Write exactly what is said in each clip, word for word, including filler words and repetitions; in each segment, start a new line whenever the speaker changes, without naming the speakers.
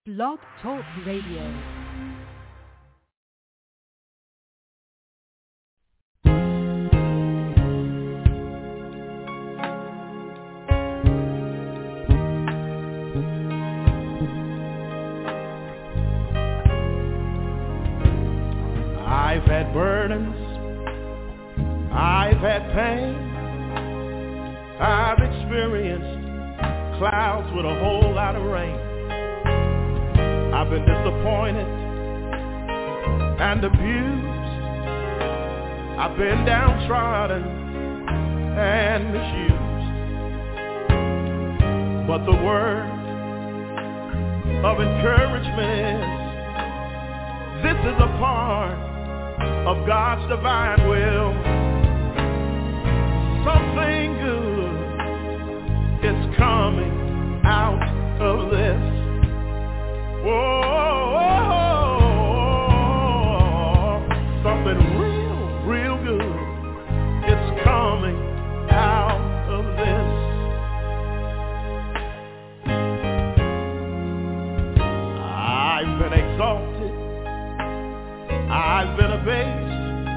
Blog Talk Radio.
I've had burdens, I've had pain, I've experienced clouds with a whole lot of rain. I've been disappointed and abused, I've been downtrodden and misused. But the word of encouragement is, this is a part of God's divine will. Something good is coming out of this. Whoa, something real, real good is coming out of this. I've been exalted, I've been abased,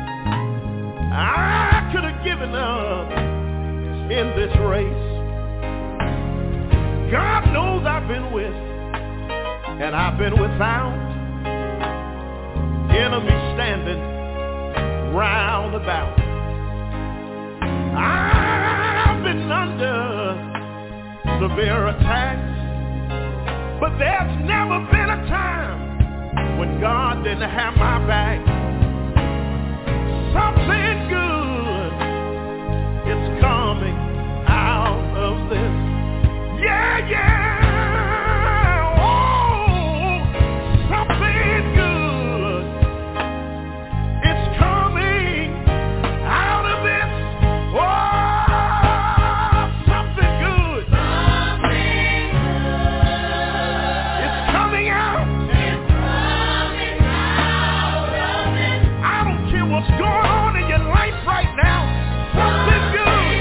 I could have given up in this race. God knows I've been with, and I've been without, enemies standing round about. I've been under severe attacks, but there's never been a time when God didn't have my back. Something good is coming out of this. Yeah, yeah. Oh, something good is coming out of this. Oh, something good. Something good. It's coming out. What's going on in your life right now? Something good.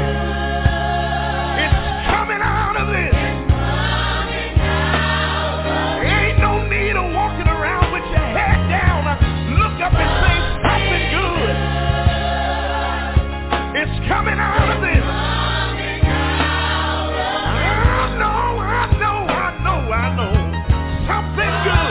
It's coming out of this. Ain't no need of walking around with your head down. Look up and say something good. It's coming out of this. I know, I know, I know, I know. Something good.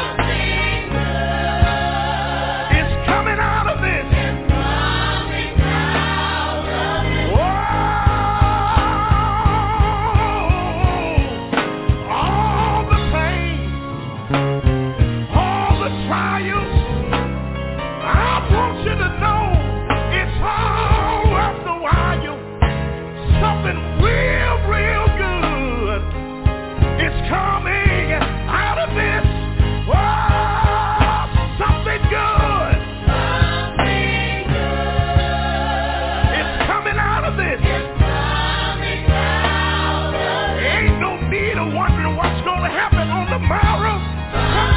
Tomorrow,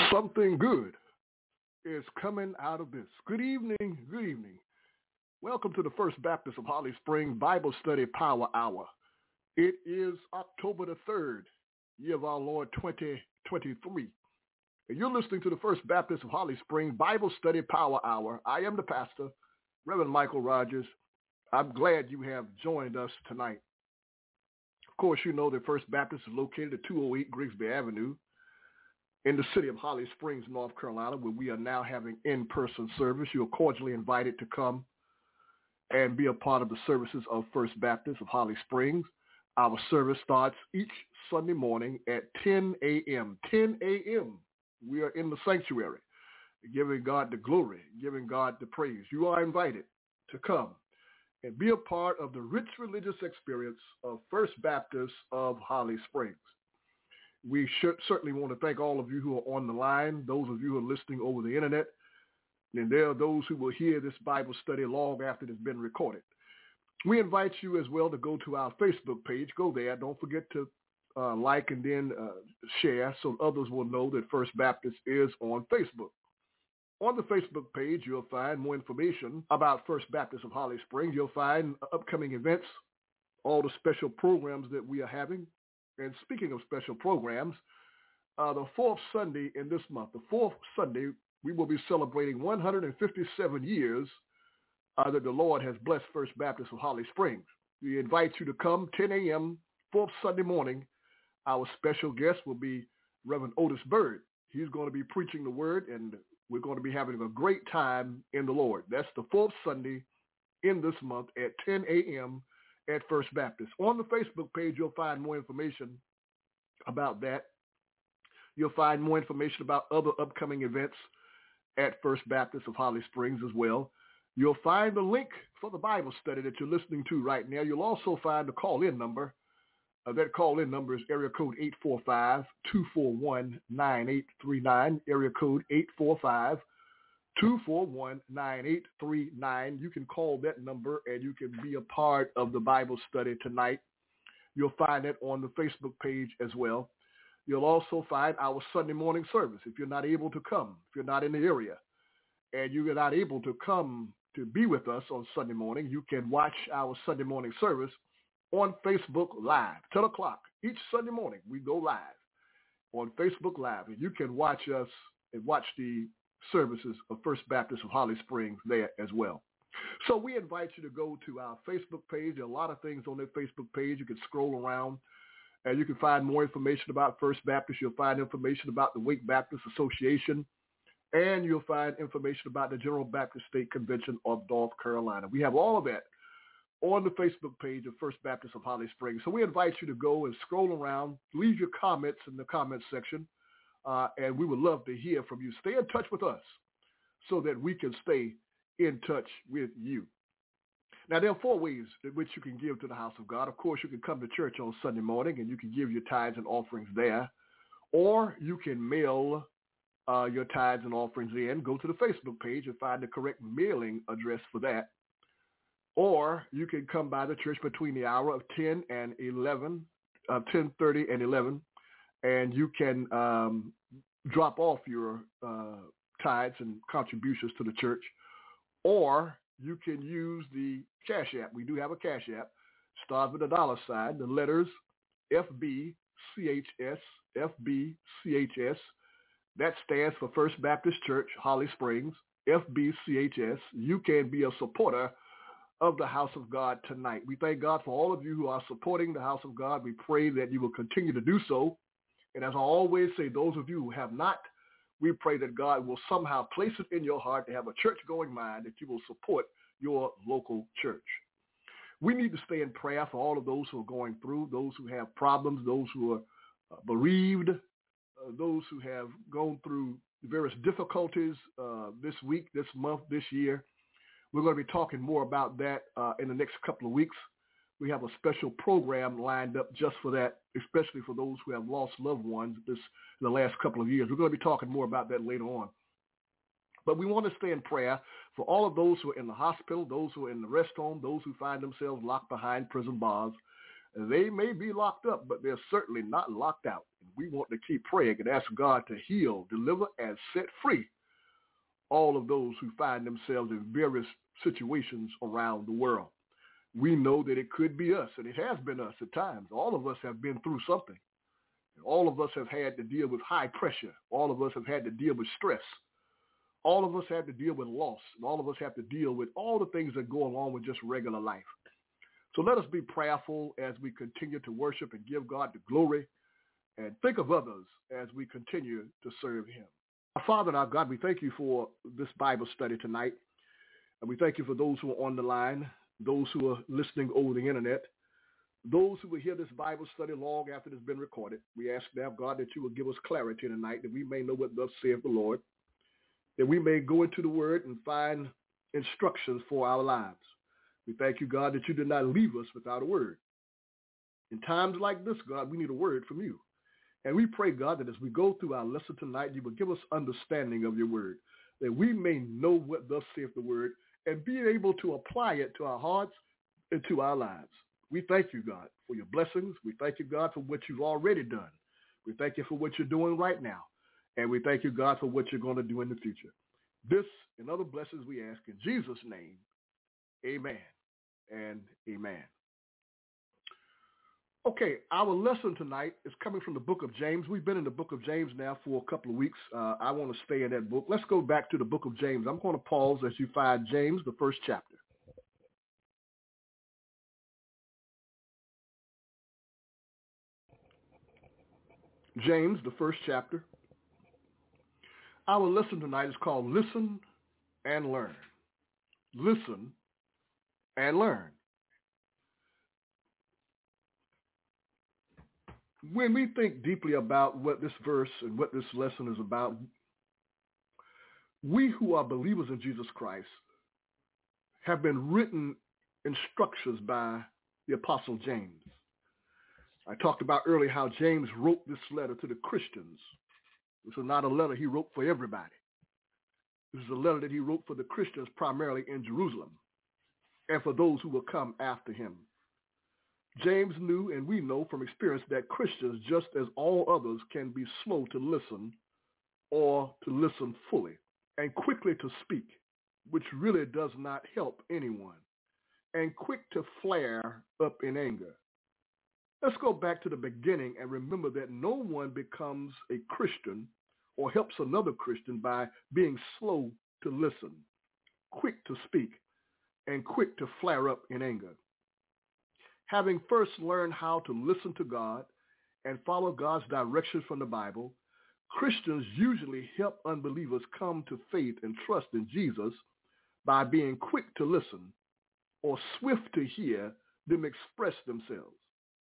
Something good is coming out of this. Good evening, good evening. Welcome to the First Baptist of Holly Springs Bible Study Power Hour. It is October the third, year of our Lord twenty twenty-three. And you're listening to the First Baptist of Holly Springs Bible Study Power Hour. I am the pastor, Reverend Michael Rogers. I'm glad you have joined us tonight. Of course, you know the First Baptist is located at two oh eight Grigsby Avenue in the city of Holly Springs, North Carolina, where we are now having in-person service. You are cordially invited to come and be a part of the services of First Baptist of Holly Springs. Our service starts each Sunday morning at ten a.m. ten a.m. We are in the sanctuary, giving God the glory, giving God the praise. You are invited to come and be a part of the rich religious experience of First Baptist of Holly Springs. We should certainly want to thank all of you who are on the line, those of you who are listening over the internet, and there are those who will hear this Bible study long after it has been recorded. We invite you as well to go to our Facebook page. Go there. Don't forget to uh, like and then uh, share so others will know that First Baptist is on Facebook. On the Facebook page, you'll find more information about First Baptist of Holly Springs. You'll find upcoming events, all the special programs that we are having. And speaking of special programs, uh, the fourth Sunday in this month, the fourth Sunday, we will be celebrating one hundred fifty-seven years uh, that the Lord has blessed First Baptist of Holly Springs. We invite you to come ten a.m., fourth Sunday morning. Our special guest will be Reverend Otis Bird. He's going to be preaching the word, and we're going to be having a great time in the Lord. That's the fourth Sunday in this month at ten a.m., at First Baptist. On the Facebook page, you'll find more information about that. You'll find more information about other upcoming events at First Baptist of Holly Springs as well. You'll find the link for the Bible study that you're listening to right now. You'll also find the call-in number. Uh, that call-in number is area code eight four five, two four one, nine eight three nine, area code eight four five, two four one, nine eight three nine. You can call that number and you can be a part of the Bible study tonight. You'll find it on the Facebook page as well. You'll also find our Sunday morning service. If you're not able to come, if you're not in the area, and you're not able to come to be with us on Sunday morning, you can watch our Sunday morning service on Facebook Live. ten o'clock each Sunday morning, we go live on Facebook Live, and you can watch us and watch the services of First Baptist of Holly Springs there as well. So we invite you to go to our Facebook page. There are a lot of things on that Facebook page. You can scroll around and you can find more information about First Baptist. You'll find information about the Wake Baptist Association, and you'll find information about the General Baptist State Convention of North Carolina. We have all of that on the Facebook page of First Baptist of Holly Springs. So we invite you to go and scroll around, leave your comments in the comments section. Uh, and we would love to hear from you. Stay in touch with us so that we can stay in touch with you. Now, there are four ways in which you can give to the house of God. Of course, you can come to church on Sunday morning and you can give your tithes and offerings there. Or you can mail uh, your tithes and offerings in. Go to the Facebook page and find the correct mailing address for that. Or you can come by the church between the hour of ten and eleven, uh, ten thirty and eleven. And you can um, drop off your uh, tithes and contributions to the church, or you can use the Cash App. We do have a Cash App. Start with a dollar sign, the letters F B C H S, F B C H S. That stands for First Baptist Church, Holly Springs, F B C H S. You can be a supporter of the house of God tonight. We thank God for all of you who are supporting the house of God. We pray that you will continue to do so. And as I always say, those of you who have not, we pray that God will somehow place it in your heart to have a church-going mind, that you will support your local church. We need to stay in prayer for all of those who are going through, those who have problems, those who are uh, bereaved, uh, those who have gone through various difficulties uh, this week, this month, this year. We're going to be talking more about that uh, in the next couple of weeks. We have a special program lined up just for that, especially for those who have lost loved ones this in the last couple of years. We're going to be talking more about that later on. But we want to stay in prayer for all of those who are in the hospital, those who are in the rest home, those who find themselves locked behind prison bars. They may be locked up, but they're certainly not locked out. And we want to keep praying and ask God to heal, deliver, and set free all of those who find themselves in various situations around the world. We know that it could be us, and it has been us at times. All of us have been through something. All of us have had to deal with high pressure. All of us have had to deal with stress. All of us have to deal with loss. And all of us have to deal with all the things that go along with just regular life. So let us be prayerful as we continue to worship and give God the glory, and think of others as we continue to serve him. Our Father and our God, we thank you for this Bible study tonight. And we thank you for those who are on the line, those who are listening over the internet, those who will hear this Bible study long after it's been recorded. We ask now, God, that you will give us clarity tonight, that we may know what thus saith the Lord, that we may go into the word and find instructions for our lives. We thank you, God, that you did not leave us without a word. In times like this, God, we need a word from you. And we pray, God, that as we go through our lesson tonight, you will give us understanding of your word, that we may know what thus saith the word and be able to apply it to our hearts and to our lives. We thank you, God, for your blessings. We thank you, God, for what you've already done. We thank you for what you're doing right now. And we thank you, God, for what you're going to do in the future. This and other blessings we ask in Jesus' name. Amen and amen. Okay, our lesson tonight is coming from the book of James. We've been in the book of James now for a couple of weeks. Uh, I want to stay in that book. Let's go back to the book of James. I'm going to pause as you find James, the first chapter. James, the first chapter. Our lesson tonight is called Listen and Learn. Listen and learn. When we think deeply about what this verse and what this lesson is about, we who are believers in Jesus Christ have been written instructions by the Apostle James. I talked about earlier how James wrote this letter to the Christians. This is not a letter he wrote for everybody. This is a letter that he wrote for the Christians primarily in Jerusalem and for those who will come after him. James knew, and we know from experience, that Christians, just as all others, can be slow to listen or to listen fully and quickly to speak, which really does not help anyone, and quick to flare up in anger. Let's go back to the beginning and remember that no one becomes a Christian or helps another Christian by being slow to listen, quick to speak, and quick to flare up in anger. Having first learned how to listen to God and follow God's directions from the Bible, Christians usually help unbelievers come to faith and trust in Jesus by being quick to listen or swift to hear them express themselves.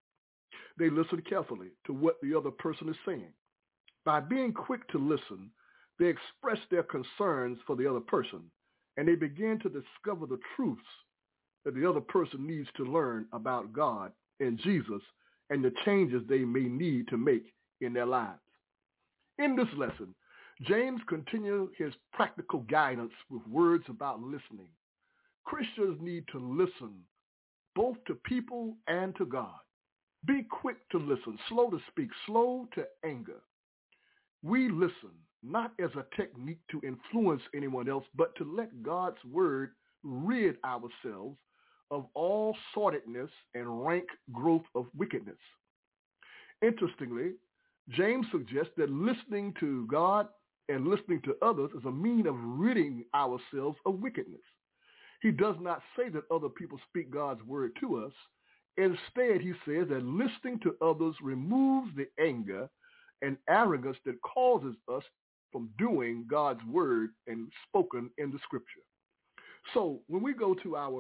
They listen carefully to what the other person is saying. By being quick to listen, they express their concerns for the other person, and they begin to discover the truths that the other person needs to learn about God and Jesus and the changes they may need to make in their lives. In this lesson, James continues his practical guidance with words about listening. Christians need to listen both to people and to God. Be quick to listen, slow to speak, slow to anger. We listen not as a technique to influence anyone else, but to let God's word rid ourselves of all sordidness and rank growth of wickedness. Interestingly, James suggests that listening to God and listening to others is a means of ridding ourselves of wickedness. He does not say that other people speak God's word to us. Instead, he says that listening to others removes the anger and arrogance that causes us from doing God's word and spoken in the scripture. So when we go to our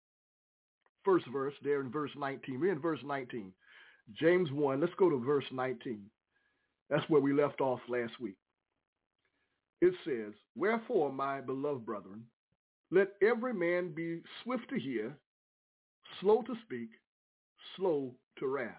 first verse there in verse nineteen, we're in verse nineteen, James one, let's go to verse nineteen. That's where we left off last week. It says, "Wherefore, my beloved brethren, let every man be swift to hear, slow to speak, slow to wrath."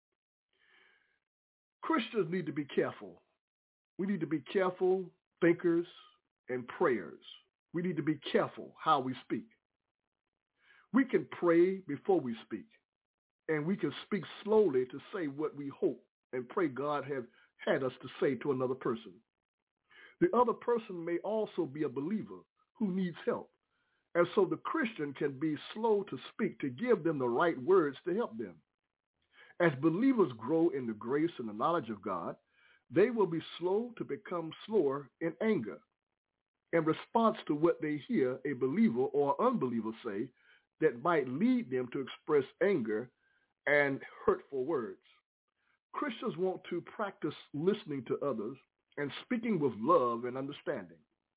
Christians need to be careful. We need to be careful thinkers and prayers. We need to be careful how we speak. We can pray before we speak, and we can speak slowly to say what we hope and pray God have had us to say to another person. The other person may also be a believer who needs help. And so the Christian can be slow to speak to give them the right words to help them. As believers grow in the grace and the knowledge of God, they will be slow to become slower in anger in response to what they hear a believer or unbeliever say that might lead them to express anger and hurtful words. Christians want to practice listening to others and speaking with love and understanding.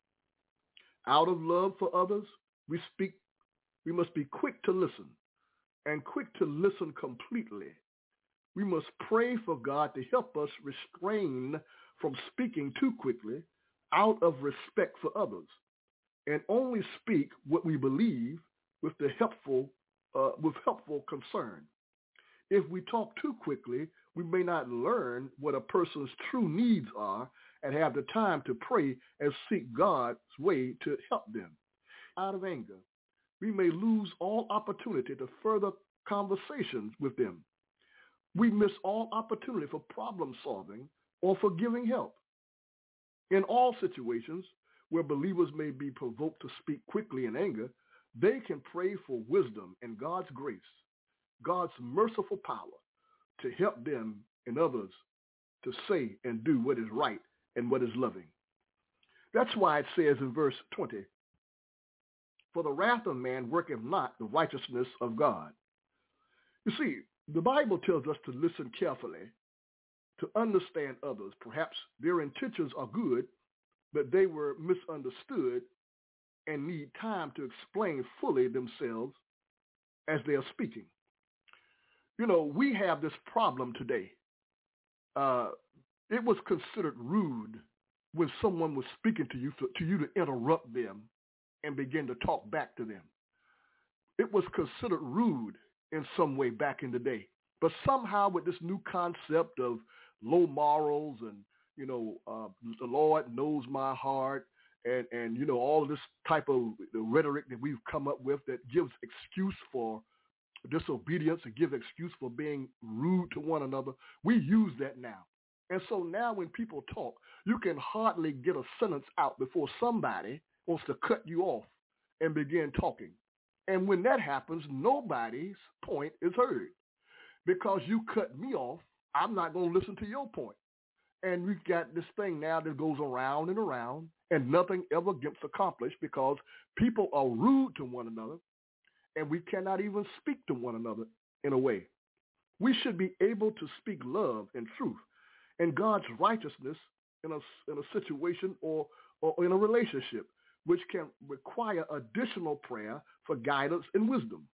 Out of love for others, we speak. We must be quick to listen and quick to listen completely. We must pray for God to help us restrain from speaking too quickly out of respect for others, and only speak what we believe with the helpful, uh, with helpful concern. If we talk too quickly, we may not learn what a person's true needs are and have the time to pray and seek God's way to help them. Out of anger, we may lose all opportunity to further conversations with them. We miss all opportunity for problem solving or for giving help. In all situations where believers may be provoked to speak quickly in anger, they can pray for wisdom and God's grace, God's merciful power to help them and others to say and do what is right and what is loving. That's why it says in verse twenty, "For the wrath of man worketh not the righteousness of God." You see, the Bible tells us to listen carefully, to understand others. Perhaps their intentions are good, but they were misunderstood and need time to explain fully themselves as they are speaking. You know, we have this problem today. Uh, it was considered rude when someone was speaking to you, for, to you to interrupt them and begin to talk back to them. It was considered rude in some way back in the day. But somehow with this new concept of low morals and, you know, uh, the Lord knows my heart and, and, you know, all of this type of rhetoric that we've come up with that gives excuse for disobedience and gives excuse for being rude to one another, we use that now. And so now when people talk, you can hardly get a sentence out before somebody wants to cut you off and begin talking. And when that happens, nobody's point is heard. Because you cut me off, I'm not going to listen to your point. And we've got this thing now that goes around and around, and nothing ever gets accomplished because people are rude to one another, and we cannot even speak to one another in a way. We should be able to speak love and truth and God's righteousness in a, in a situation or, or in a relationship, which can require additional prayer for guidance and wisdom.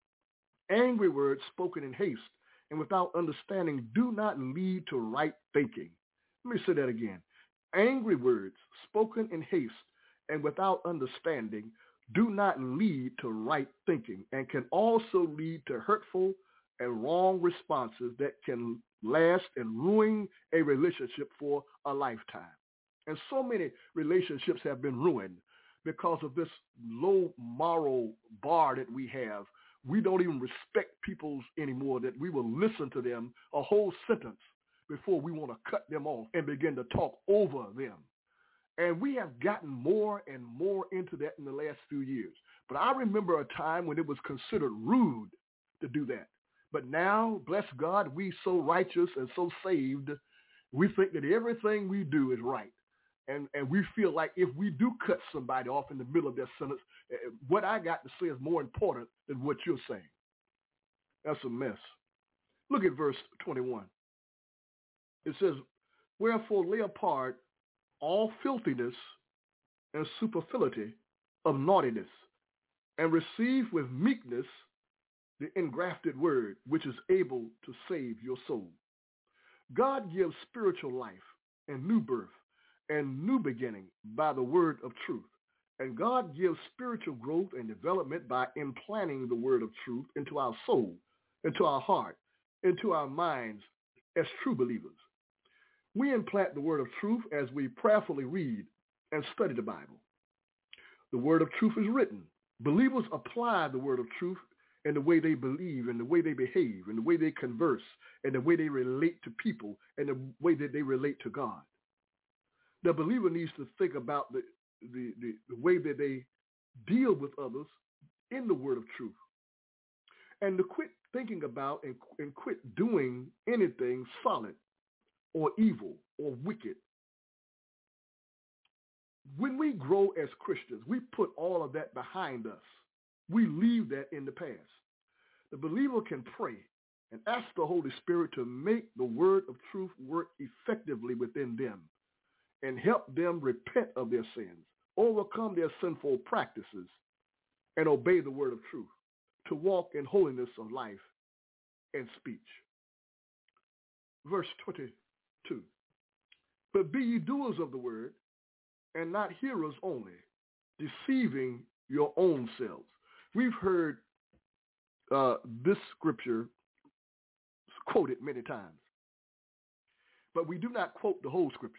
Angry words spoken in haste and without understanding do not lead to right thinking. Let me say that again. Angry words spoken in haste and without understanding do not lead to right thinking and can also lead to hurtful and wrong responses that can last and ruin a relationship for a lifetime. And so many relationships have been ruined because of this low moral bar that we have. We don't even respect people anymore, that we will listen to them a whole sentence before we want to cut them off and begin to talk over them. And we have gotten more and more into that in the last few years. But I remember a time when it was considered rude to do that. But now, bless God, we so righteous and so saved, we think that everything we do is right. And and we feel like if we do cut somebody off in the middle of their sentence, what I got to say is more important than what you're saying. That's a mess. Look at verse twenty-one. It says, "Wherefore lay apart all filthiness and superfluity of naughtiness, and receive with meekness the engrafted word, which is able to save your soul." God gives spiritual life and new birth and new beginning by the word of truth. And God gives spiritual growth and development by implanting the word of truth into our soul, into our heart, into our minds as true believers. We implant the word of truth as we prayerfully read and study the Bible. The word of truth is written. Believers apply the word of truth and the way they believe and the way they behave and the way they converse and the way they relate to people and the way that they relate to God. The believer needs to think about the, the, the, the way that they deal with others in the word of truth, and to quit thinking about and, and quit doing anything solid or evil or wicked. When we grow as Christians, we put all of that behind us. We leave that in the past. The believer can pray and ask the Holy Spirit to make the word of truth work effectively within them and help them repent of their sins, overcome their sinful practices, and obey the word of truth, to walk in holiness of life and speech. Verse twenty-two, but be ye doers of the word, and not hearers only, deceiving your own selves. We've heard uh, this scripture quoted many times, but we do not quote the whole scripture.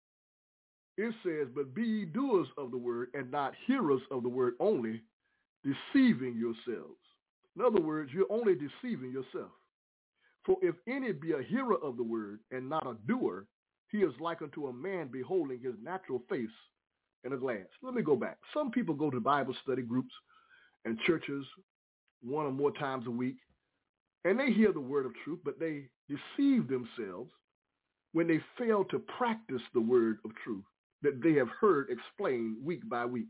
It says, but be ye doers of the word, and not hearers of the word only, deceiving yourselves. In other words, you're only deceiving yourself. For if any be a hearer of the word and not a doer, he is like unto a man beholding his natural face in a glass. Let me go back. Some people go to Bible study groups and churches one or more times a week, and they hear the word of truth, but they deceive themselves when they fail to practice the word of truth that they have heard explained week by week.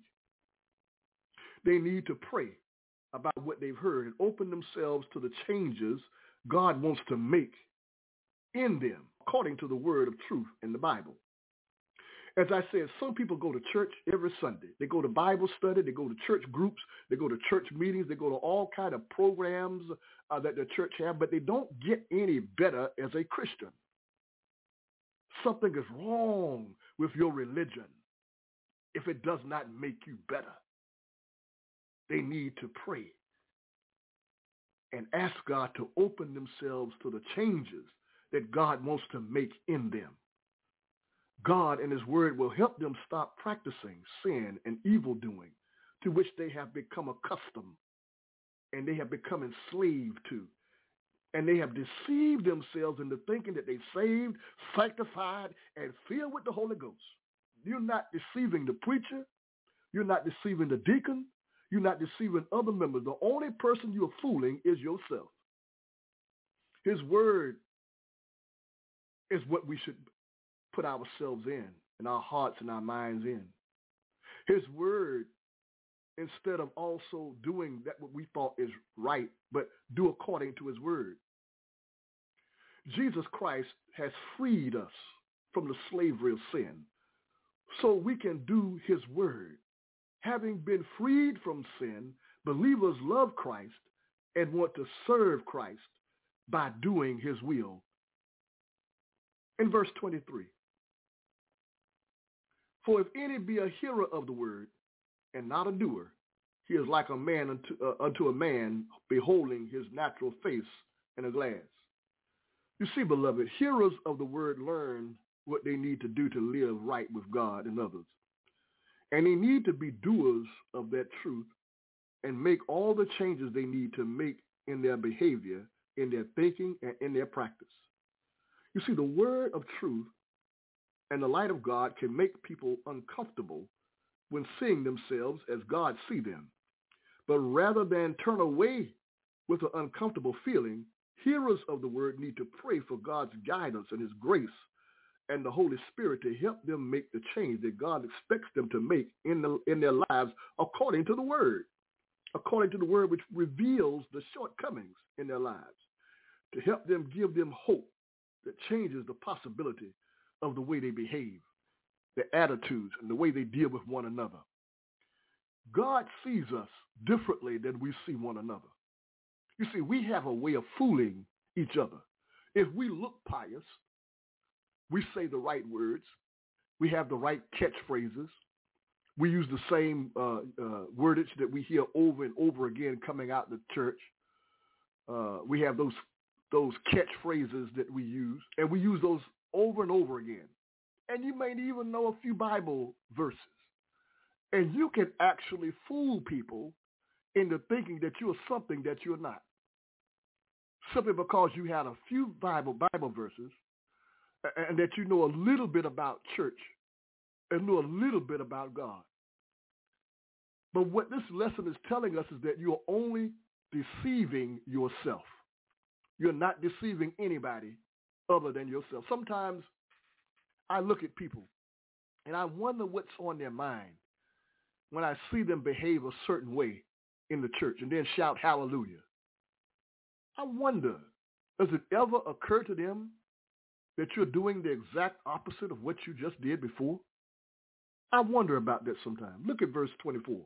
They need to pray about what they've heard and open themselves to the changes God wants to make in them according to the word of truth in the Bible. As I said, some people go to church every Sunday. They go to Bible study. They go to church groups. They go to church meetings. They go to all kind of programs uh, that the church have, but they don't get any better as a Christian. Something is wrong with your religion if it does not make you better. They need to pray and ask God to open themselves to the changes that God wants to make in them. God and his word will help them stop practicing sin and evil doing to which they have become accustomed and they have become enslaved to. And they have deceived themselves into thinking that they're saved, sanctified, and filled with the Holy Ghost. You're not deceiving the preacher. You're not deceiving the deacon. You're not deceiving other members. The only person you're fooling is yourself. His word is what we should put ourselves in, and our hearts and our minds in. His word, instead of also doing that what we thought is right, but do according to his word. Jesus Christ has freed us from the slavery of sin so we can do his word. Having been freed from sin, believers love Christ and want to serve Christ by doing his will. In verse twenty-three, for if any be a hearer of the word and not a doer, he is like a man unto, uh, unto a man beholding his natural face in a glass. You see, beloved, hearers of the word learn what they need to do to live right with God and others. And they need to be doers of that truth and make all the changes they need to make in their behavior, in their thinking, and in their practice. You see, the word of truth and the light of God can make people uncomfortable when seeing themselves as God sees them. But rather than turn away with an uncomfortable feeling, hearers of the word need to pray for God's guidance and his grace and the Holy Spirit to help them make the change that God expects them to make in, the, in their lives according to the word, according to the word which reveals the shortcomings in their lives, to help them give them hope that changes the possibility of the way they behave, their attitudes, and the way they deal with one another. God sees us differently than we see one another. You see, we have a way of fooling each other. If we look pious, we say the right words, we have the right catchphrases, we use the same uh, uh, wordage that we hear over and over again coming out of the church. Uh, we have those those catchphrases that we use, and we use those over and over again. And you may even know a few Bible verses. And you can actually fool people into thinking that you're something that you're not, simply because you had a few Bible Bible verses and that you know a little bit about church and know a little bit about God. But what this lesson is telling us is that you're only deceiving yourself. You're not deceiving anybody other than yourself. Sometimes I look at people and I wonder what's on their mind when I see them behave a certain way in the church and then shout hallelujah. I wonder, does it ever occur to them that you're doing the exact opposite of what you just did before? I wonder about that sometimes. Look at verse twenty-four.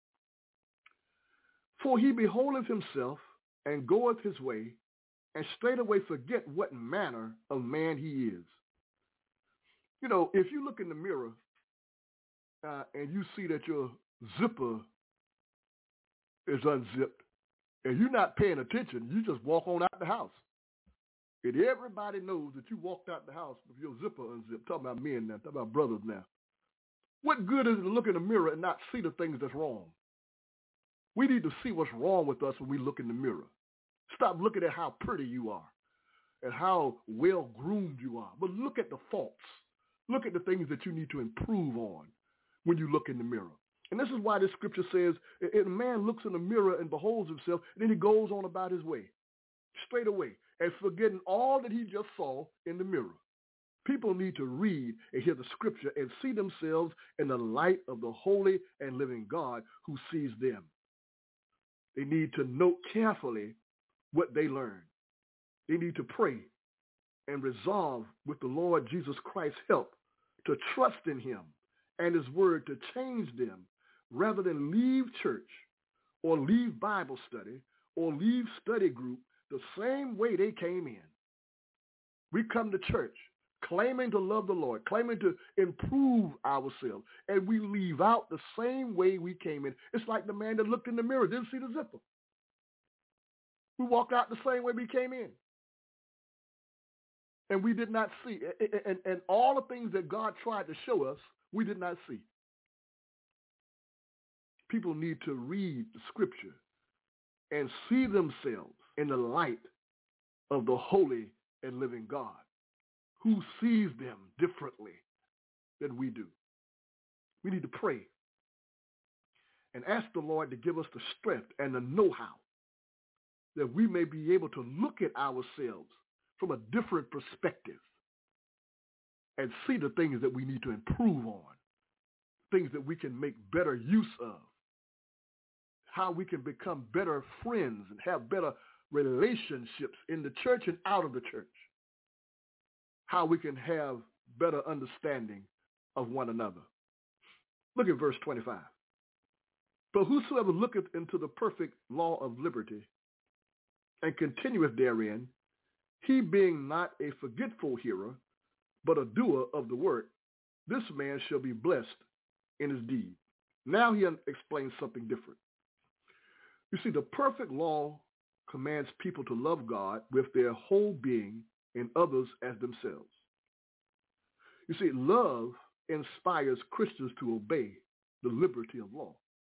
For he beholdeth himself and goeth his way, and straightway forget what manner of man he is. You know, if you look in the mirror uh, and you see that your zipper is unzipped, and you're not paying attention, you just walk on out the house. And everybody knows that you walked out the house with your zipper unzipped. Talking about men now, talking about brothers now. What good is it to look in the mirror and not see the things that's wrong? We need to see what's wrong with us when we look in the mirror. Stop looking at how pretty you are and how well groomed you are. But look at the faults. Look at the things that you need to improve on when you look in the mirror. And this is why this scripture says, if a man looks in the mirror and beholds himself, then he goes on about his way, straight away, and forgetting all that he just saw in the mirror. People need to read and hear the scripture and see themselves in the light of the holy and living God who sees them. They need to note carefully what they learn. They need to pray and resolve with the Lord Jesus Christ's help to trust in him and his word to change them rather than leave church or leave Bible study or leave study group the same way they came in. We come to church claiming to love the Lord, claiming to improve ourselves, and we leave out the same way we came in. It's like the man that looked in the mirror, didn't see the zipper. We walked out the same way we came in. And we did not see. And, and, and all the things that God tried to show us, we did not see. People need to read the scripture and see themselves in the light of the holy and living God who sees them differently than we do. We need to pray and ask the Lord to give us the strength and the know-how that we may be able to look at ourselves from a different perspective and see the things that we need to improve on, things that we can make better use of, how we can become better friends and have better relationships in the church and out of the church, how we can have better understanding of one another. Look at verse twenty-five. But whosoever looketh into the perfect law of liberty and continueth therein, he being not a forgetful hearer, but a doer of the work, this man shall be blessed in his deed. Now he explains something different. You see, the perfect law commands people to love God with their whole being and others as themselves. You see, love inspires Christians to obey the liberty of law,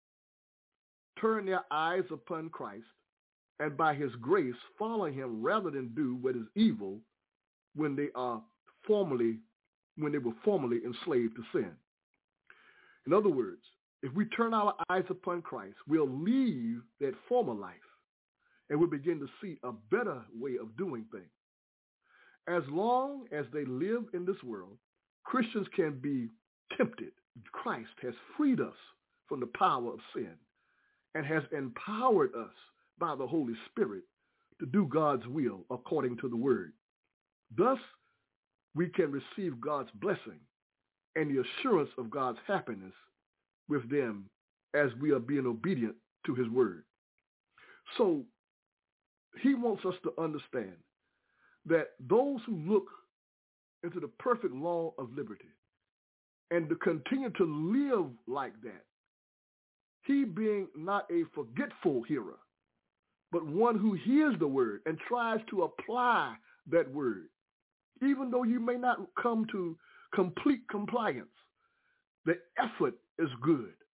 turn their eyes upon Christ, and by his grace follow him rather than do what is evil when they are formerly, when they were formerly enslaved to sin. In other words, if we turn our eyes upon Christ, we'll leave that former life and we'll begin to see a better way of doing things. As long as they live in this world, Christians can be tempted. Christ has freed us from the power of sin and has empowered us by the Holy Spirit to do God's will according to the word. Thus, we can receive God's blessing and the assurance of God's happiness with them as we are being obedient to his word. So he wants us to understand that those who look into the perfect law of liberty and to continue to live like that, he being not a forgetful hearer, but one who hears the word and tries to apply that word, even though you may not come to complete compliance, the effort is good.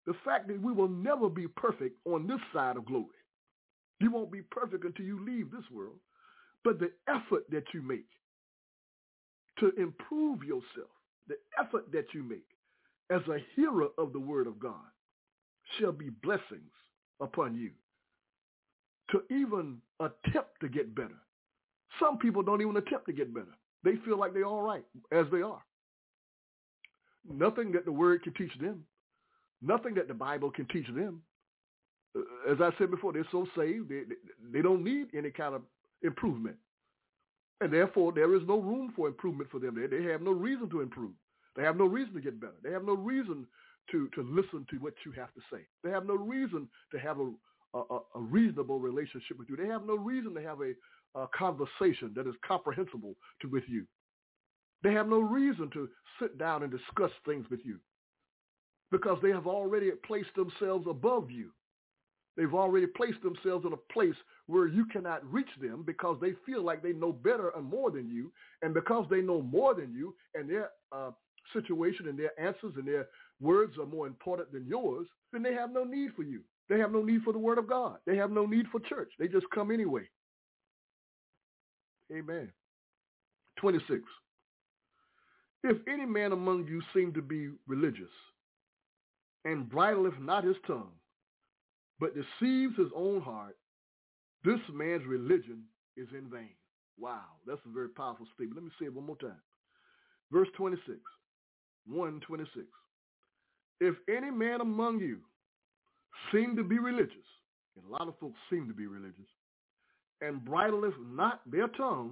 The fact that we will never be perfect on this side of glory. You won't be perfect until you leave this world. But the effort that you make to improve yourself, the effort that you make as a hearer of the word of God shall be blessings upon you. To even attempt to get better. Some people don't even attempt to get better. They feel like they're all right as they are. Nothing that the word can teach them. Nothing that the Bible can teach them. As I said before, they're so saved, they, they, they don't need any kind of improvement. And therefore, there is no room for improvement for them. They, they have no reason to improve. They have no reason to get better. They have no reason to, to listen to what you have to say. They have no reason to have a, a, a reasonable relationship with you. They have no reason to have a, a conversation that is comprehensible to, with you. They have no reason to sit down and discuss things with you because they have already placed themselves above you. They've already placed themselves in a place where you cannot reach them because they feel like they know better and more than you. And because they know more than you and their uh, situation and their answers and their words are more important than yours, then they have no need for you. They have no need for the word of God. They have no need for church. They just come anyway. Amen. twenty-six. If any man among you seem to be religious and bridleth not his tongue, but deceives his own heart, this man's religion is in vain. Wow, that's a very powerful statement. Let me say it one more time. Verse twenty-six, one twenty-six. If any man among you seem to be religious, and a lot of folks seem to be religious, and bridleth not their tongue,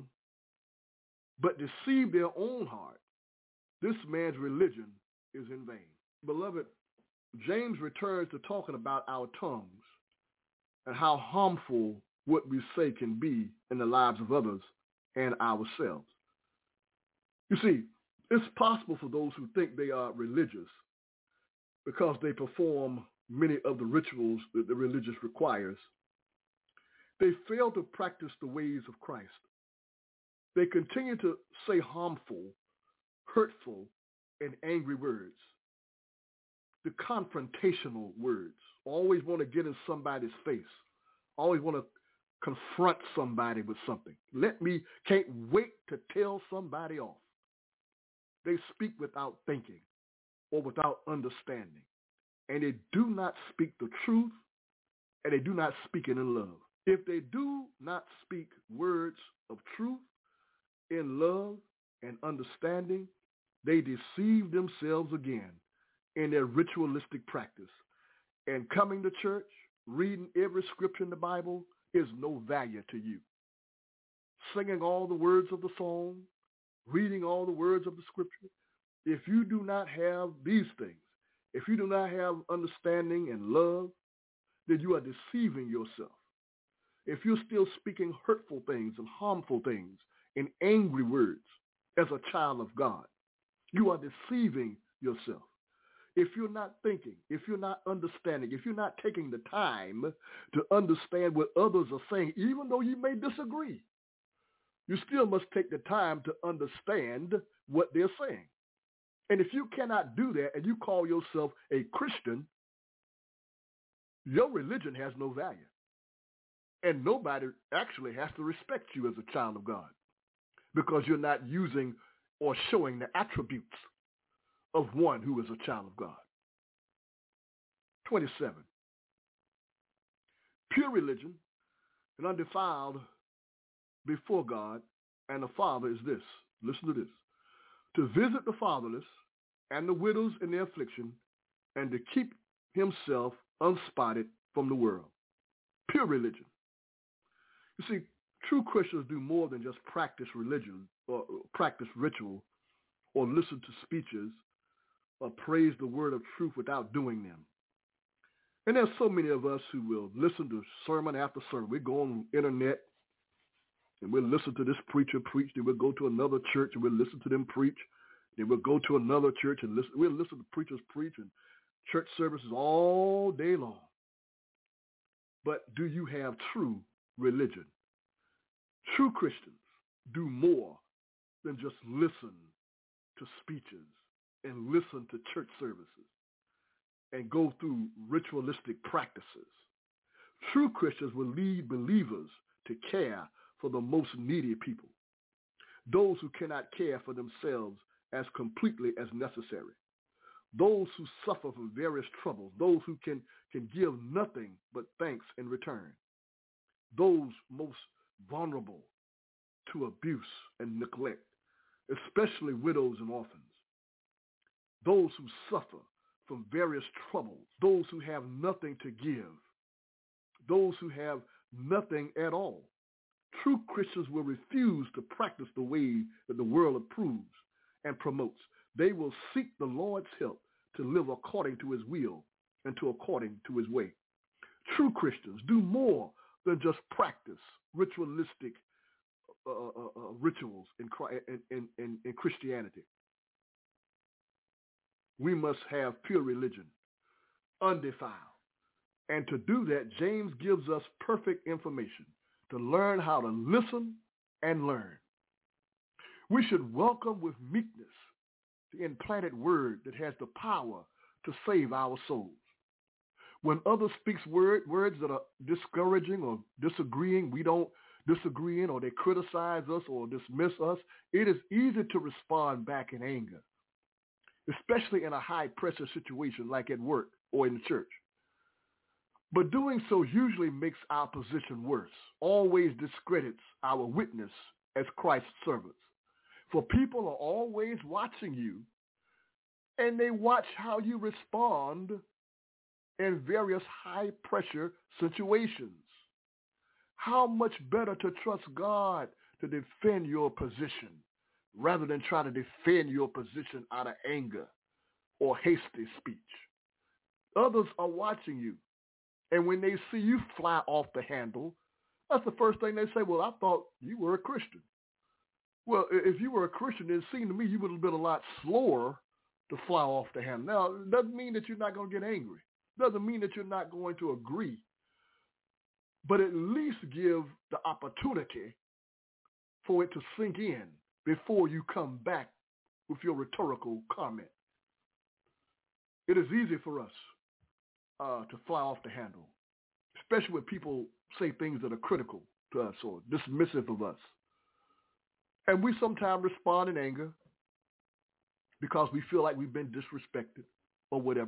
but deceive their own heart, this man's religion is in vain. Beloved, James returns to talking about our tongues and how harmful what we say can be in the lives of others and ourselves. You see, it's possible for those who think they are religious because they perform many of the rituals that the religious requires. They fail to practice the ways of Christ. They continue to say harmful, hurtful, and angry words. The confrontational words. Always want to get in somebody's face. Always want to confront somebody with something. Let me, can't wait to tell somebody off. They speak without thinking or without understanding. And they do not speak the truth, and they do not speak it in love. If they do not speak words of truth in love and understanding, they deceive themselves again in their ritualistic practice. And coming to church, reading every scripture in the Bible is no value to you. Singing all the words of the song, reading all the words of the scripture, if you do not have these things, if you do not have understanding and love, then you are deceiving yourself. If you're still speaking hurtful things and harmful things in angry words as a child of God, you are deceiving yourself. If you're not thinking, if you're not understanding, if you're not taking the time to understand what others are saying, even though you may disagree, you still must take the time to understand what they're saying. And if you cannot do that and you call yourself a Christian, your religion has no value. And nobody actually has to respect you as a child of God because you're not using or showing the attributes of one who is a child of God. twenty-seven. Pure religion and undefiled before God and the Father is this. Listen to this. To visit the fatherless and the widows in their affliction and to keep himself unspotted from the world. Pure religion. You see, true Christians do more than just practice religion or practice ritual or listen to speeches or praise the word of truth without doing them. And there's so many of us who will listen to sermon after sermon. We go on the internet and we'll listen to this preacher preach. Then we'll go to another church and we'll listen to them preach. Then we'll go to another church and listen. We'll listen to preachers preach and church services all day long. But do you have true religion? True Christians do more than just listen to speeches and listen to church services. and go through ritualistic practices. True Christians will lead believers to care for the most needy people, those who cannot care for themselves as completely as necessary, those who suffer from various troubles, those who can, can give nothing but thanks in return, those most vulnerable to abuse and neglect, especially widows and orphans, those who suffer from various troubles, those who have nothing to give, those who have nothing at all. True Christians will refuse to practice the way that the world approves and promotes. They will seek the Lord's help to live according to his will and to according to his way. True Christians do more than just practice ritualistic uh, uh, uh, rituals in, in, in, in Christianity. We must have pure religion, undefiled. And to do that, James gives us perfect information to learn how to listen and learn. We should welcome with meekness the implanted word that has the power to save our souls. When others speak word, words that are discouraging or disagreeing, we don't disagree in, or they criticize us or dismiss us, it is easy to respond back in anger, especially in a high-pressure situation like at work or in the church. But doing so usually makes our position worse, always discredits our witness as Christ's servants. For people are always watching you, and they watch how you respond in various high-pressure situations. How much better to trust God to defend your position rather than try to defend your position out of anger or hasty speech. Others are watching you, and when they see you fly off the handle, that's the first thing they say, well, I thought you were a Christian. Well, if you were a Christian, it seemed to me you would have been a lot slower to fly off the handle. Now, it doesn't mean that you're not going to get angry. It doesn't mean that you're not going to agree. But at least give the opportunity for it to sink in before you come back with your rhetorical comment. It is easy for us uh, to fly off the handle, especially when people say things that are critical to us or dismissive of us. And we sometimes respond in anger because we feel like we've been disrespected or whatever.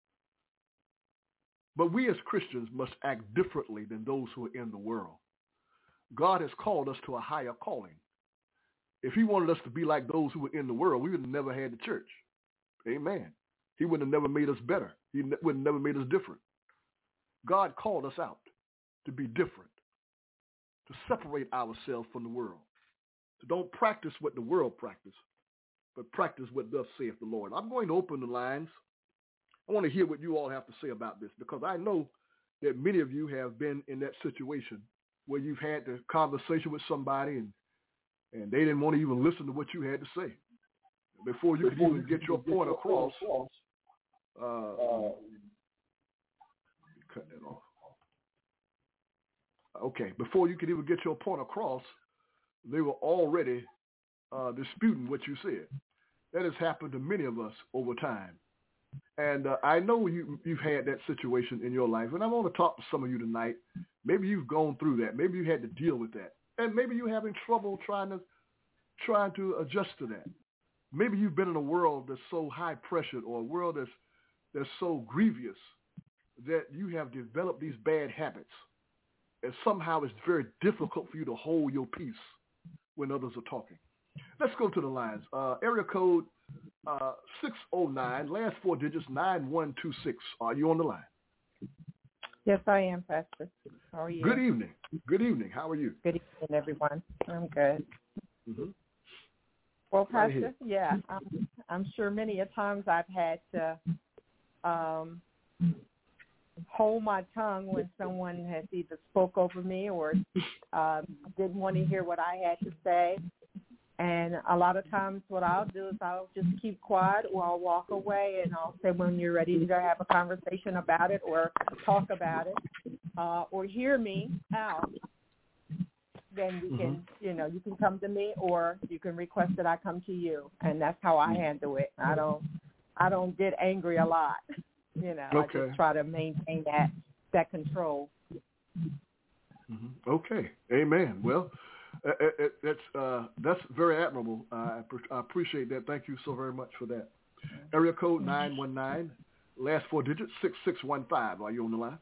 But we as Christians must act differently than those who are in the world. God has called us to a higher calling. If he wanted us to be like those who were in the world, we would have never had the church. Amen. He would have never made us better. He would have never made us different. God called us out to be different, to separate ourselves from the world. So don't practice what the world practices, but practice what thus saith the Lord. I'm going to open the lines. I want to hear what you all have to say about this, because I know that many of you have been in that situation where you've had the conversation with somebody and, and they didn't want to even listen to what you had to say. Before you could even get your point across, uh, cut that off. Okay, before you could even get your point across, they were already uh, disputing what you said. That has happened to many of us over time. And uh, I know you, you've had that situation in your life, and I want to talk to some of you tonight. Maybe you've gone through that. Maybe you had to deal with that. And maybe you're having trouble trying to trying to adjust to that. Maybe you've been in a world that's so high-pressured, or a world that's, that's so grievous that you have developed these bad habits. And somehow it's very difficult for you to hold your peace when others are talking. Let's go to the lines. Uh, area code uh, six oh nine, last four digits, nine one two six. Are you on the line?
Yes, I am, Pastor. How are you?
Good evening. Good evening. How are you?
Good evening, everyone. I'm good.
Mm-hmm.
Well, Pastor, yeah, I'm, I'm sure many a times I've had to um, hold my tongue when someone has either spoke over me or um, didn't want to hear what I had to say. And a lot of times what I'll do is I'll just keep quiet, or I'll walk away and I'll say when you're ready to have a conversation about it or talk about it uh, or hear me out, then we can, mm-hmm. you know, you can come to me or you can request that I come to you. And that's how I handle it. I don't, I don't get angry a lot. You know,
Okay.
I just try to maintain that that control.
Mm-hmm. Okay. Amen. Well, it, it, it's uh, that's very admirable. Uh, I, I appreciate that. Thank you so very much for that. Area code nine one nine, last four digits six six one five. Are you on the line?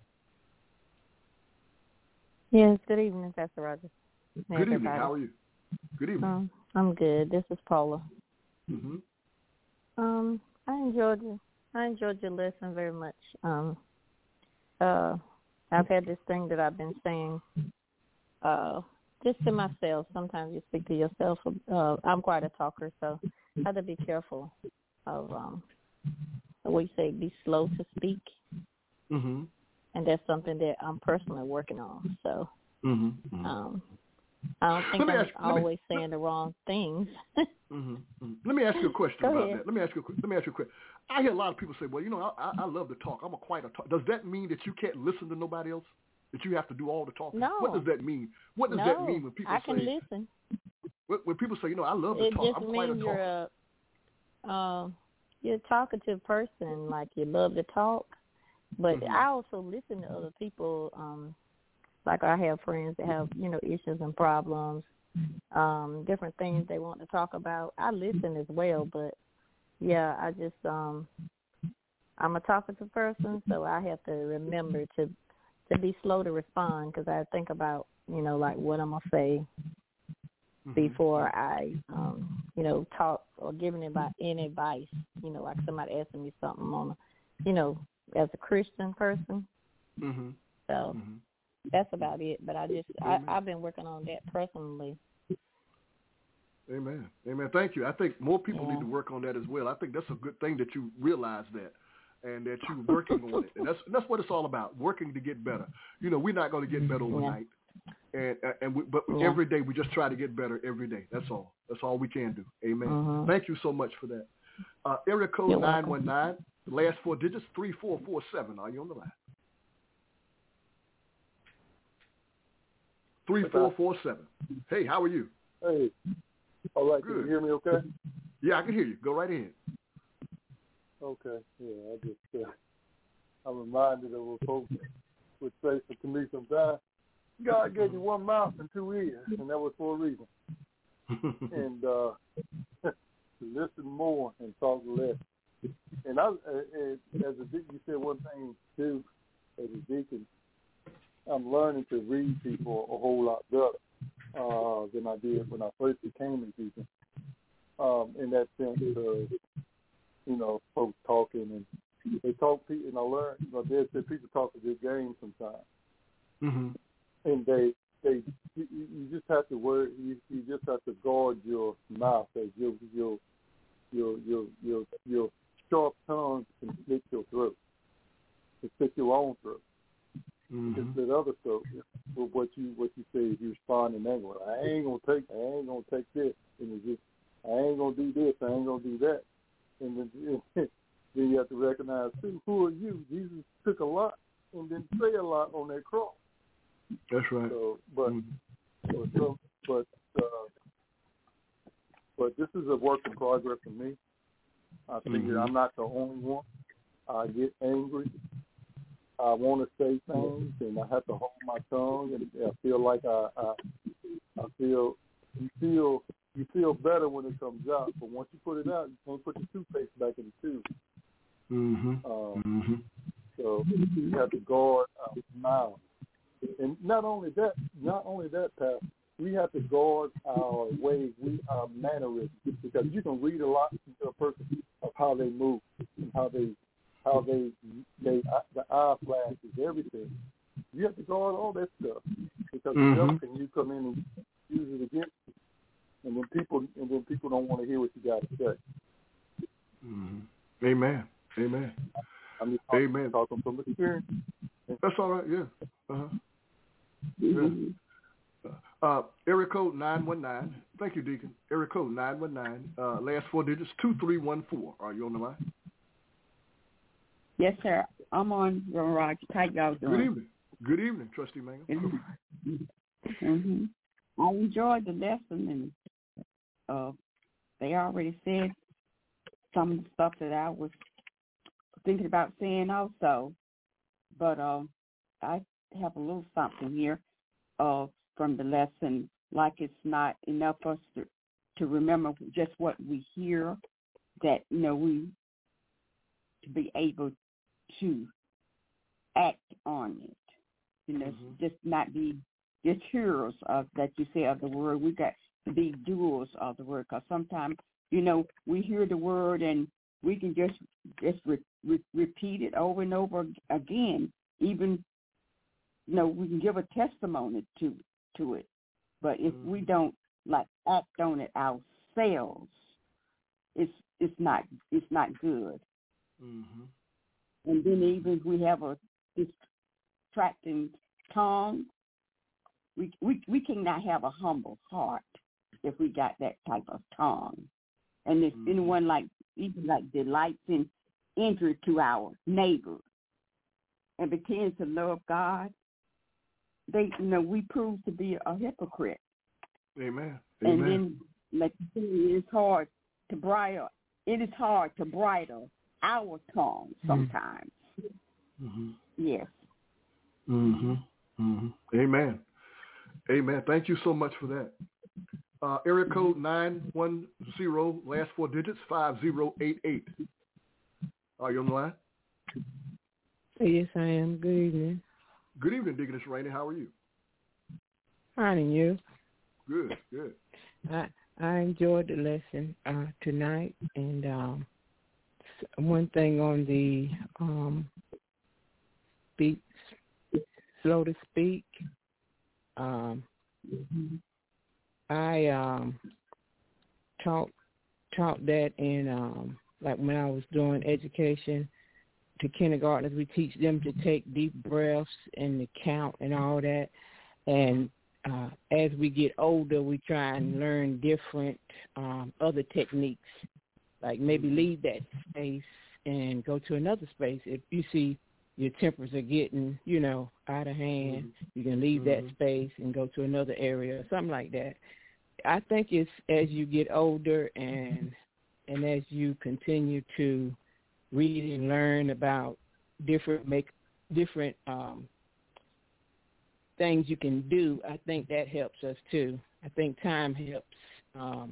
Yes. Good evening, Pastor Rogers.
Good
Everybody.
evening. How are you? Good evening.
Um, I'm good. This is Paula.
Mm-hmm.
Um, I enjoyed you. I enjoyed your lesson very much. Um, uh, I've had this thing that I've been saying, uh, just to myself. Sometimes you speak to yourself. Uh, I'm quite a talker, so I have to be careful of um, what you say. Be slow to speak,
Mm-hmm. and
that's something that I'm personally working on. So,
mm-hmm. Mm-hmm.
um, I don't think I'm
ask,
always
me,
saying the wrong things.
mm-hmm, mm-hmm. Let me ask you a question
Go
about
ahead.
that. Let me ask you. A, let me ask you a question. I hear a lot of people say, "Well, you know, I, I love to talk. I'm a quite a talk." Does that mean that you can't listen to nobody else? That you have to do all the talking?
No.
What does that mean? What does
no,
that mean when people
I
say?
can listen.
When, when people say, "You know, I love to
It
talk.
just
I'm quite a
means
talker."
you're a, uh, you're a talkative person, like you love to talk. But
mm-hmm.
I also listen to other people. Um, like I have friends that have, you know, issues and problems, um, different things they want to talk about. I listen as well, but yeah, I just um, I'm a talkative person, so I have to remember to to be slow to respond because I think about, you know, like what I'm gonna say
mm-hmm.
before I, um, you know, talk or give any, any advice. You know, like somebody asking me something on, a, you know, as a Christian person.
Mm-hmm.
So
mm-hmm.
that's about it. But I just, I, I've been working on that personally.
Amen. Amen. Thank you. I think more people
yeah.
need to work on that as well. I think that's a good thing that you realize that and that you're working on it. And that's that's what it's all about, working to get better. You know, we're not going to get better overnight. Yeah. And and we, but yeah. every day we just try to get better every day. That's all. That's all we can do. Amen.
Mm-hmm.
Thank you so much for that. Uh, area code nine one nine, last four digits, three four four seven. Are you on the line? three four four seven. Hey, how are you?
Hey. All right.
Good.
Can you hear me okay?
Yeah, I can hear you. Go right ahead.
Okay. Yeah, I just, uh, I'm reminded of what folks would say to me sometimes. God gave you one mouth and two ears, and that was for a reason. and uh, listen more and talk less. And I, uh, as a deacon, you said one thing too. As a deacon, I'm learning to read people a whole lot better uh, than I did when I first became a deacon. Um, in that sense of, you know, folks talking and they talk, and I learned, you know, they said people talk a good game sometimes.
Mm-hmm.
And they, they, you, you just have to worry. You, you just have to guard your mouth, as your, your, your, your, your, your sharp tongue can slit your throat, can slit your own throat.
Mm-hmm.
Can slit other throat. But what you, what you say is you respond in anger. I ain't gonna take, I ain't gonna take this, and it's just, I ain't gonna do this, I ain't gonna do that, and then, then you have to recognize too, who are you? Jesus took a lot and didn't say a lot on that cross.
That's right.
So, but, mm-hmm. but, so, but, uh, but this is a work in progress for me. I figure mm-hmm. I'm not the only one. I get angry. I want to say things, and I have to hold my tongue, and I feel like I, I, I feel, you feel, you feel better when it comes out. But once you put it out, you can't put the toothpaste back in the tube.
Mm-hmm.
Um,
mm-hmm.
So you have to guard our mouth. And not only that, not only that, Pat, we have to guard our way, we our mannerisms, because you can read a lot into a person of how they move and how they, how they, they the eye flashes, everything. You have to guard all that stuff because mm-hmm. the devil can you come in and use it against you, and then people, and then people don't want to hear what you got to say.
Mm-hmm. Amen. Amen.
I'm just talking,
Amen.
talking from experience.
That's all right. Yeah. Uh-huh. Yeah. Uh, area code nine one nine. Thank you, Deacon. Area code nine one nine. Uh, last four digits, two three one four. Are you on the line?
Yes, sir. I'm on Roger. How y'all doing?
Good evening. Good evening, Trustee Mangum.
mm-hmm. I enjoyed the lesson, and uh, they already said some of the stuff that I was thinking about saying also, but um, I have a little something here uh, from the lesson, like it's not enough for us to, to remember just what we hear, that, you know, we to be able to act on it, you know, mm-hmm. just not be just hearers of, that you say, of the word. We got to be doers of the word, because sometimes, you know, we hear the word and we can just just re- re- repeat it over and over again. Even, you know, we can give a testimony to to it, but if mm-hmm. we don't like act on it ourselves, it's it's not it's not good.
Mm-hmm.
And then even if we have a distracting tongue, we we we cannot have a humble heart if we got that type of tongue. And if mm-hmm. anyone like even like delights in injury to our neighbor and pretends to love God, they you know we prove to be a hypocrite.
Amen.
And
Amen.
then, like you say, it's hard to bridle. It is hard to bridle our tongue sometimes.
Mm-hmm.
Yes.
Mm-hmm. Mm-hmm. Amen. Amen. Thank you so much for that. Uh, area code nine one zero, last four digits, five zero eight eight. Are you on the line?
Yes, I am. Good evening.
Good evening, Deaconess Rainey. How are you?
Fine, and you?
Good, good.
I I enjoyed the lesson uh, tonight, and um, one thing on the um, speak, slow to speak. Um, I um, taught taught that in um, like when I was doing education to kindergartners. We teach them to take deep breaths and to count and all that. And uh, as we get older, we try and learn different um, other techniques, like maybe leave that space and go to another space. If you see your tempers are getting, you know, out of hand, mm-hmm. you can leave mm-hmm. that space and go to another area, something like that. I think it's as you get older and and as you continue to read and learn about different make different um, things you can do, I think that helps us too. I think time helps um,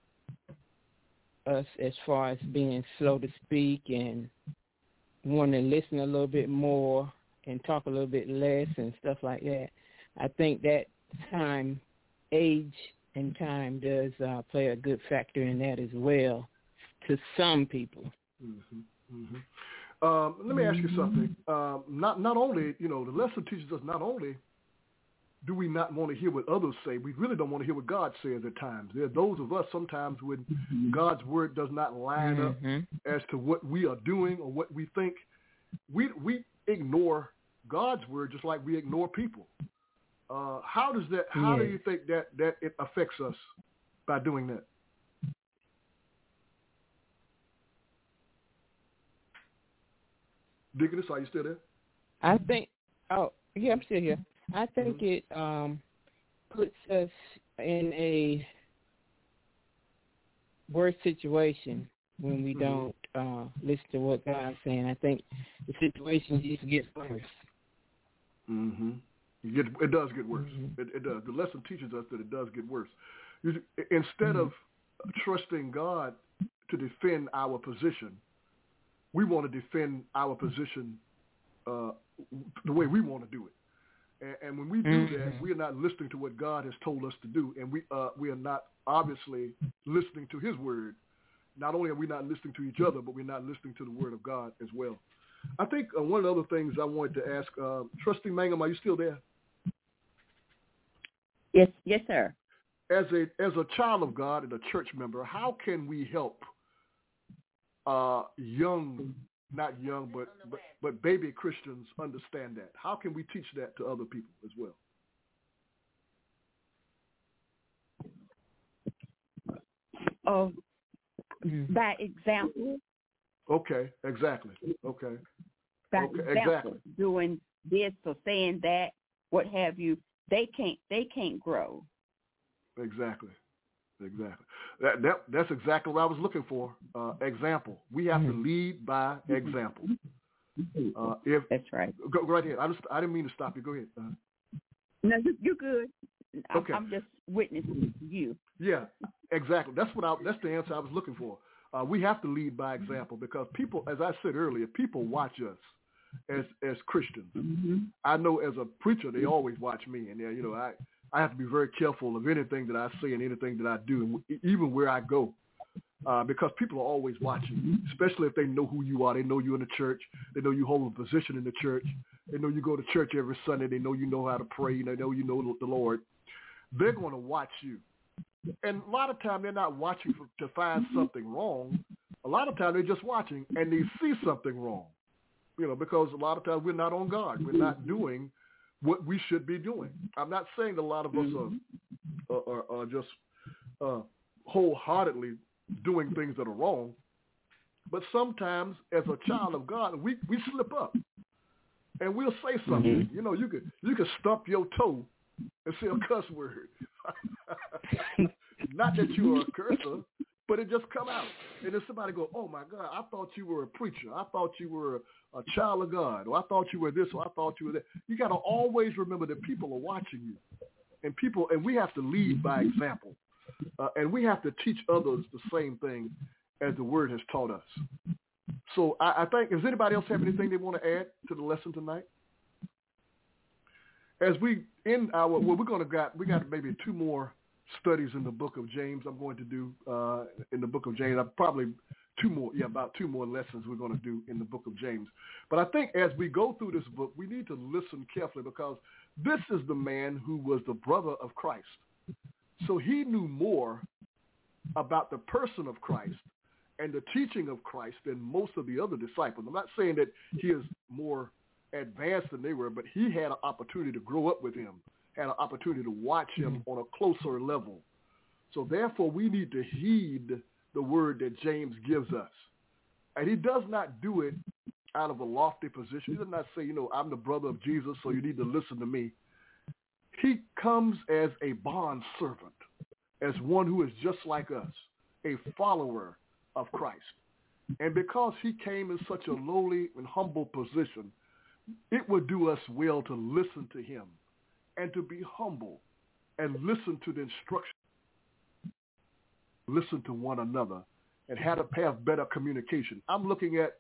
us as far as being slow to speak and want to listen a little bit more and talk a little bit less and stuff like that. I think that time, age and time does uh, play a good factor in that as well to some people.
Mm-hmm. Mm-hmm. Um, let me ask you something. Um, not not only, you know, the lesson teaches us not only do we not want to hear what others say, we really don't want to hear what God says at times. There are those of us sometimes when God's word does not line mm-hmm. up as to what we are doing or what we think, we we ignore God's word just like we ignore people. Uh, how does that? How yes. do you think that that it affects us by doing that? Deaconess, are you still there?
I think. Oh, yeah, I'm still here. I think mm-hmm. it um, puts us in a worse situation when we mm-hmm. don't uh, listen to what God's saying. I think the situation just gets worse.
Mm-hmm. It, gets, it does get worse.
Mm-hmm.
It, it does. The lesson teaches us that it does get worse. You, instead
mm-hmm.
of trusting God to defend our position, we want to defend our position uh, the way we want to do it. And, and when we do mm-hmm. that, we are not listening to what God has told us to do, and we uh, we are not obviously listening to His word. Not only are we not listening to each other, but we're not listening to the word of God as well. I think uh, one of the other things I wanted to ask, uh, Trustee Mangum, are you still there?
Yes, yes, sir.
As a as a child of God and a church member, how can we help uh, young, not young, but, but but baby Christians understand that? How can we teach that to other people as well?
Oh, by example.
Okay, exactly. Okay.
By
okay,
example,
exactly.
Doing this or saying that, what have you? They can't. They can't grow.
Exactly. Exactly. That, that that's exactly what I was looking for. Uh, example. We have to lead by example. Uh, if
that's right.
Go, go right ahead. I just I didn't mean to stop you. Go ahead. Uh,
no, you're good. I'm,
okay.
I'm just witnessing you.
Yeah, exactly. That's what I. That's the answer I was looking for. Uh, we have to lead by example because people, as I said earlier, people watch us as as Christians.
Mm-hmm.
I know as a preacher, they always watch me, and you know I. I have to be very careful of anything that I say and anything that I do, and even where I go, uh, because people are always watching, especially if they know who you are. They know you in the church. They know you hold a position in the church. They know you go to church every Sunday. They know you know how to pray. They know you know the Lord. They're going to watch you. And a lot of times they're not watching for, to find something wrong. A lot of times they're just watching and they see something wrong, you know, because a lot of times we're not on guard. We're not doing what we should be doing. I'm not saying that a lot of us are, are, are just uh, wholeheartedly doing things that are wrong, but sometimes as a child of God, we, we slip up and we'll say something. Mm-hmm. You know, you could you could stump your toe and say a cuss word. Not that you are a cursor, but it just come out. And then somebody go, oh, my God, I thought you were a preacher. I thought you were a, a child of God. Or I thought you were this, or I thought you were that. You got to always remember that people are watching you. And people, and we have to lead by example. Uh, and we have to teach others the same thing as the Word has taught us. So I, I think, does anybody else have anything they want to add to the lesson tonight? As we in our, well, we're going to got, we got maybe two more studies in the book of James I'm going to do uh, in the book of James. I'm probably two more, yeah, about two more lessons we're going to do in the book of James. But I think as we go through this book, we need to listen carefully because this is the man who was the brother of Christ. So he knew more about the person of Christ and the teaching of Christ than most of the other disciples. I'm not saying that he is more advanced than they were, but he had an opportunity to grow up with him, had an opportunity to watch him on a closer level. So therefore, we need to heed the word that James gives us. And he does not do it out of a lofty position. He does not say, you know, I'm the brother of Jesus, so you need to listen to me. He comes as a bond servant, as one who is just like us, a follower of Christ. And because he came in such a lowly and humble position, it would do us well to listen to him and to be humble and listen to the instruction, listen to one another, and how to have better communication. I'm looking at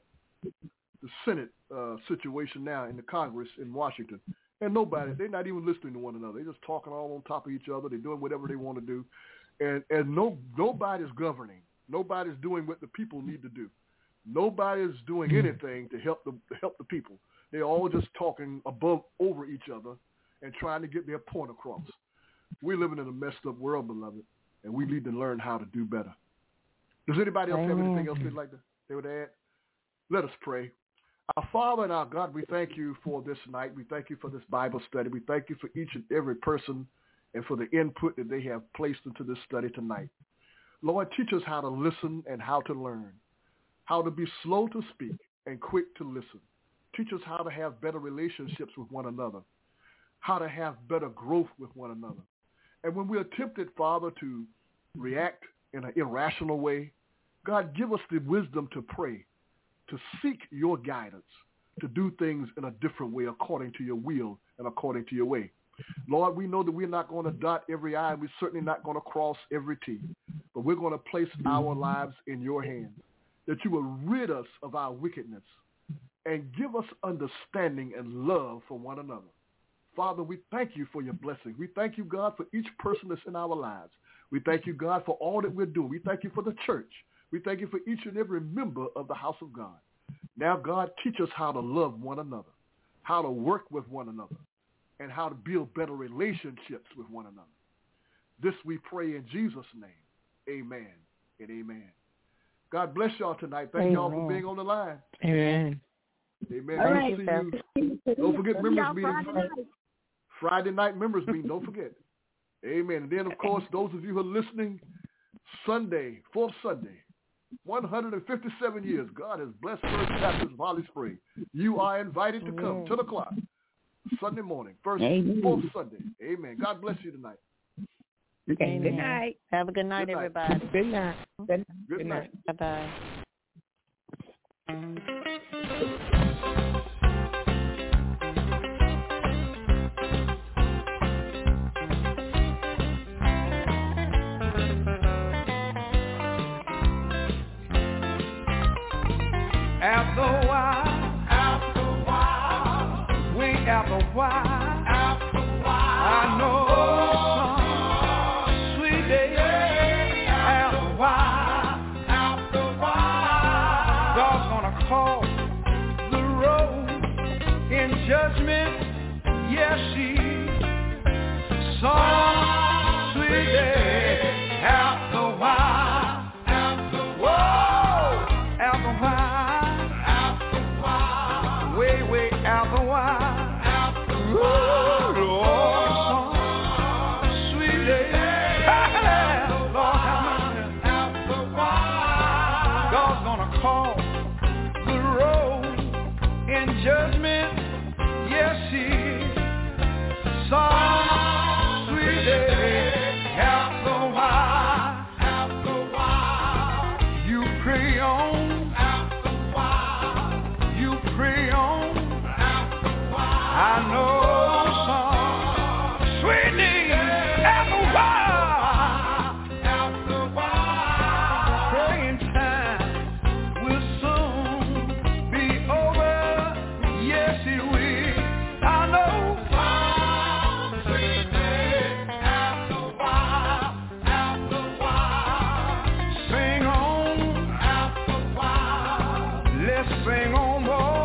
the Senate uh, situation now in the Congress in Washington, and nobody, they're not even listening to one another. They're just talking all on top of each other. They're doing whatever they want to do, and and no nobody's governing. Nobody's doing what the people need to do. Nobody's doing anything to help the to help the people. They're all just talking above over each other and trying to get their point across. We're living in a messed up world, beloved, and we need to learn how to do better. Does anybody else have anything else they'd like to they would add? Let us pray. Our Father and our God, we thank you for this night. We thank you for this Bible study. We thank you for each and every person and for the input that they have placed into this study tonight. Lord, teach us how to listen and how to learn, how to be slow to speak and quick to listen. Teach us how to have better relationships with one another, how to have better growth with one another. And when we are tempted, Father, to react in an irrational way, God, give us the wisdom to pray, to seek your guidance, to do things in a different way according to your will and according to your way. Lord, we know that we're not going to dot every I, and we're certainly not going to cross every T, but we're going to place our lives in your hands, that you will rid us of our wickedness and give us understanding and love for one another. Father, we thank you for your blessing. We thank you, God, for each person that's in our lives. We thank you, God, for all that we're doing. We thank you for the church. We thank you for each and every member of the house of God. Now, God, teach us how to love one another, how to work with one another, and how to build better relationships with one another. This we pray in Jesus' name. Amen and amen. God bless y'all tonight. Thank amen. Y'all for being on the line.
Amen.
Amen.
All
Good
right,
to see you. Don't forget members meeting. Friday night. Friday night members meeting. Don't forget. Amen. And then, of course, those of you who are listening, Sunday, fourth Sunday, one hundred fifty-seven years. God has blessed First Baptist of Holly Springs. You are invited to come, ten o'clock, Sunday morning, first, Amen. Fourth Sunday. Amen. God bless you tonight.
Okay.
Amen.
Good night.
Have a good night,
Good night.
everybody.
Good night.
Good,
Good
night.
night.
Bye-bye.
After a while, after a while, we after a while, after a while, I know some sweet day. After a while, after a while, God's gonna call the road in judgment. Yes, she some sweet day. After a while, after a while, after a while. Way, way after a while, ooh, Lord, some sweet day, Lord, have mercy. After a while, God's gonna call the road in judgment. Yes, He some sweet day. After a while, after a while, you pray on. I know some sweet day after a while, after a while, praying time will soon be over. Yes, it will. I know some sweet day after a while, after a while. Sing on after a while. Let's sing on more.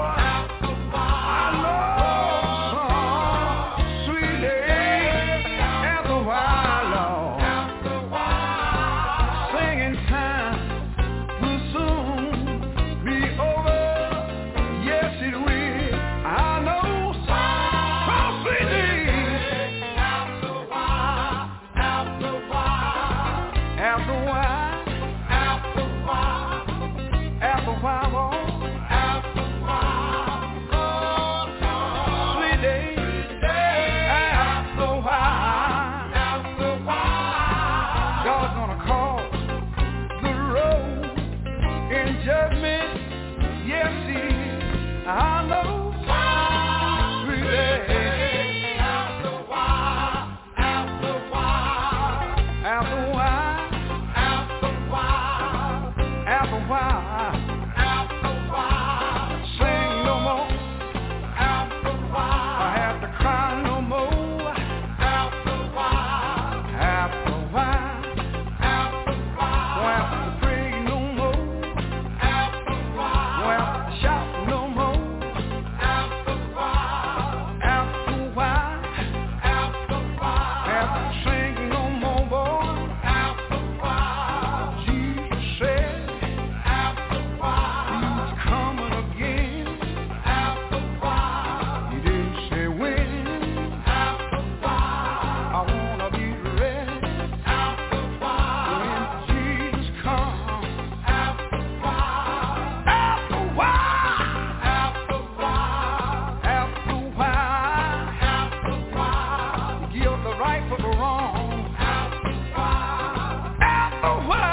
Right for the wrong. After a while.